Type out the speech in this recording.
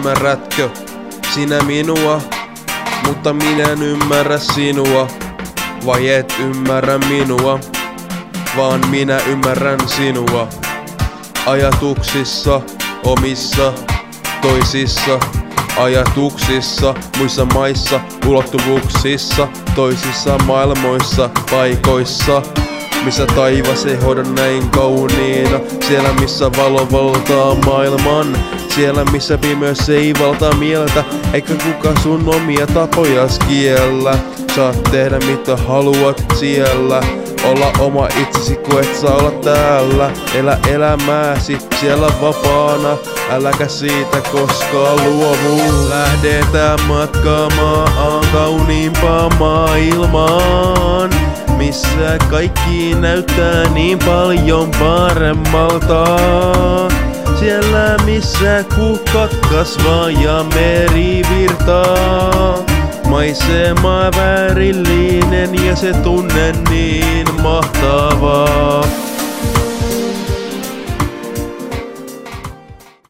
ymmärrätkö sinä minua? Mutta minä en ymmärrä sinua. Vai et ymmärrä minua? Vaan minä ymmärrän sinua. Ajatuksissa, omissa, toisissa ajatuksissa, muissa maissa, ulottuvuuksissa, toisissa maailmoissa, paikoissa, missä taivas ei hoida näin kauniina. Siellä missä valo valtaa maailman, siellä missä pimeys ei valtaa mieltä, eikä kuka sun omia tapojas kiellä. Saat tehdä mitä haluat siellä, olla oma itsesi kun et saa olla täällä. Elä elämääsi siellä vapaana, äläkä siitä koskaan luovu. Lähdetään matkaamaan kauniimpaan maailmaan, missä kaikki näyttää niin paljon paremmalta. Siellä missä kukat kasvaa ja meri virtaa. Maisema värillinen ja se tunne niin mahtavaa.